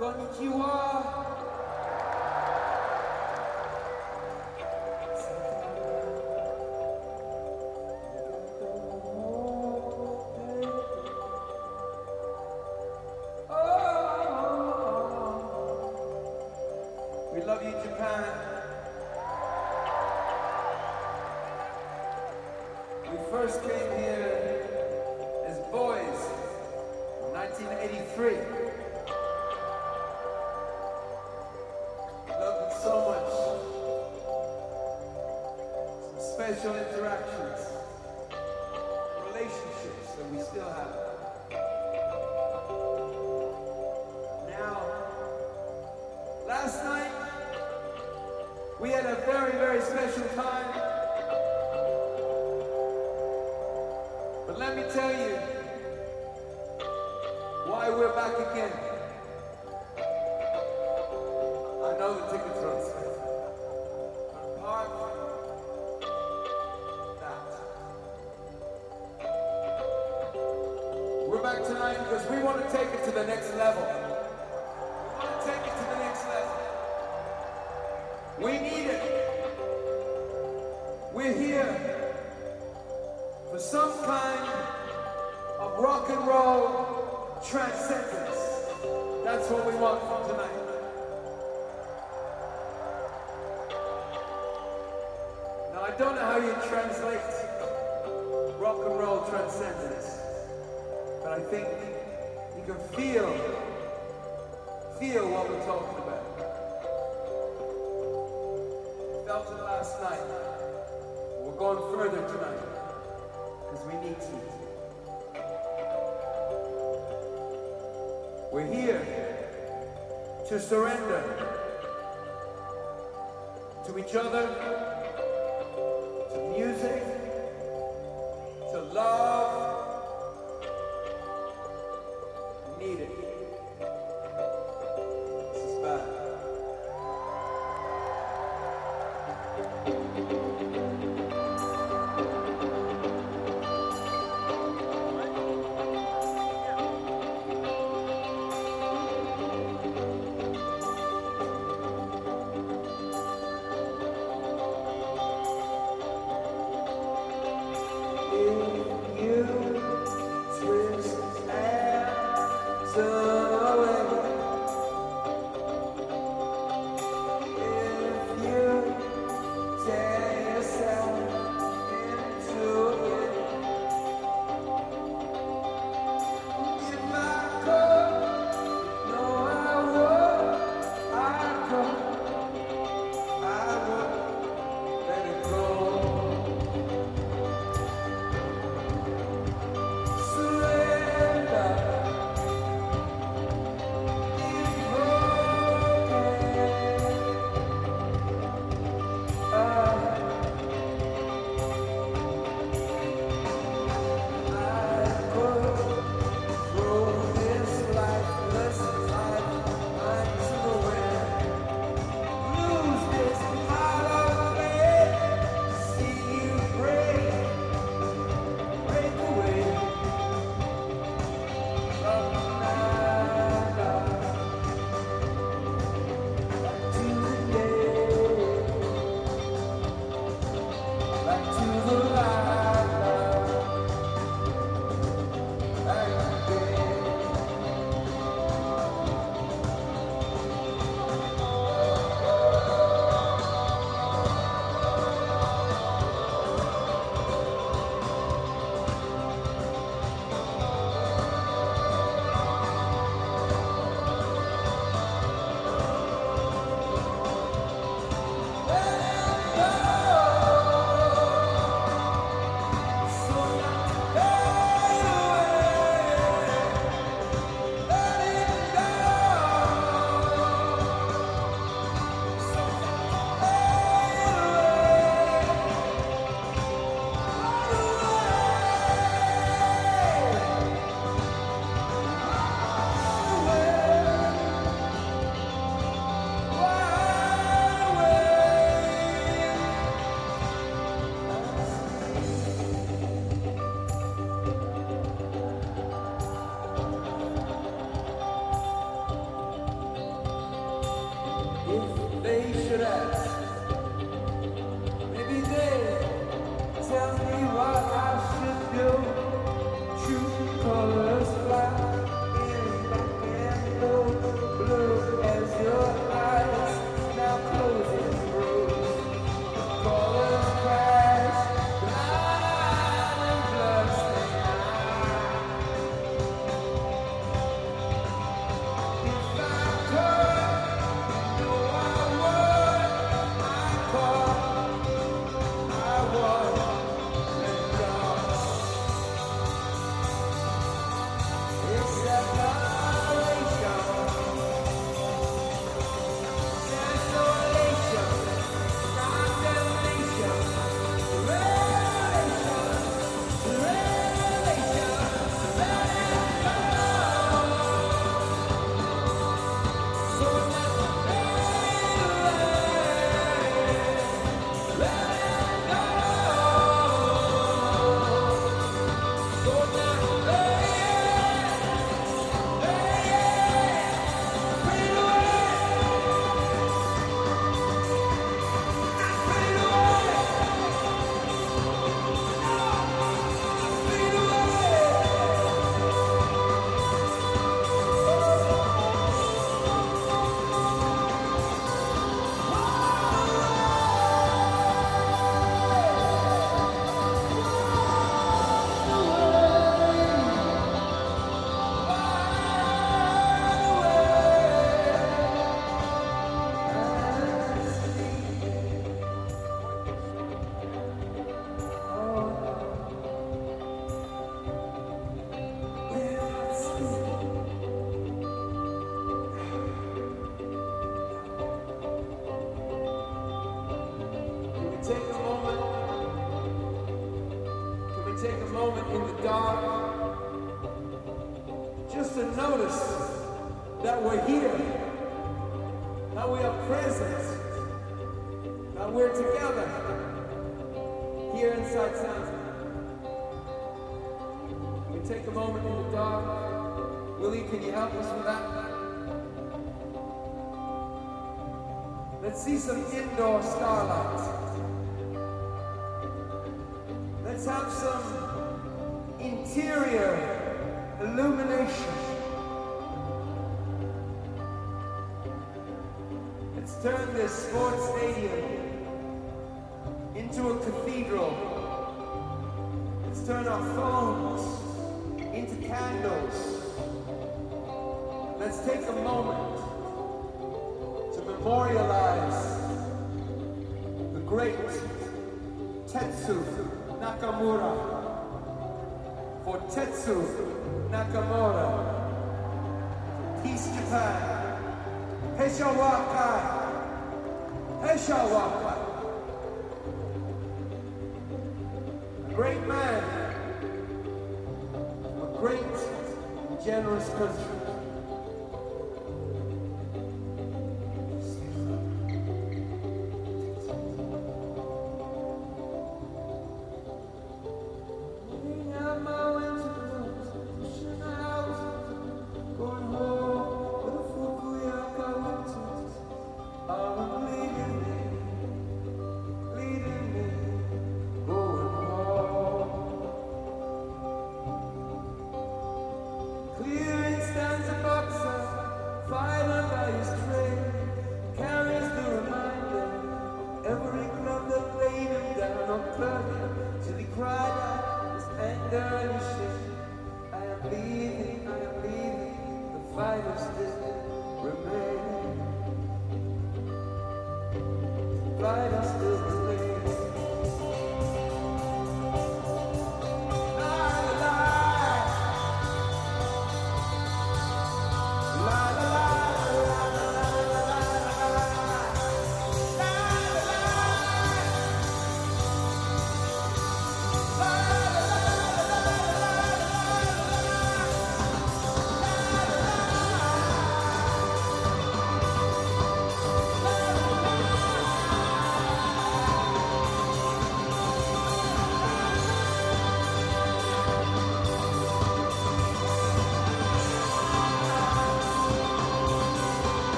Konnichiwa. We love you, Japan. We first came here as boys in 1983. Loved it so much. Some special interactions, relationships that we still have. Now, last night, we had a very, very special time. But let me tell you why we're back again. I know the tickets are on sale. Apart from that, we're back tonight because we want to take it to the next level. We want to take it to the next level. We need it. We're here for some kind of rock and roll transcendence. That's what we want from tonight. Now, I don't know how you translate rock and roll transcendence, but I think you can feel what we're talking about. Felt it last night. We're going further tonight because we need to. We're here to surrender to each other, to music, to love. We need it. This is bad. If they should ask, maybe they tell me what I should do. True colors fly in black and blue, blue as your eyes. Now closing rows, colors crash, blind and bloodstained eyes. If I could, no, I would. I would let go. It's separation, desolation, condemnation, revelation, revelation, let it go. So now let it go. So now take a moment in the dark just to notice that we're here, that we are present, that we're together here inside Santa. Can we take a moment in the dark? Willie, can you help us with that? Let's see some indoor starlight. Let's have some interior illumination. Let's turn this sports stadium into a cathedral. Let's turn our phones into candles. Let's take a moment to memorialize the great Tetsu Nakamura. For Tetsu Nakamura, Peace Japan, Heisha Wakai, Heisha Wakai. A great man, a great and generous country.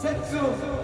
Take two.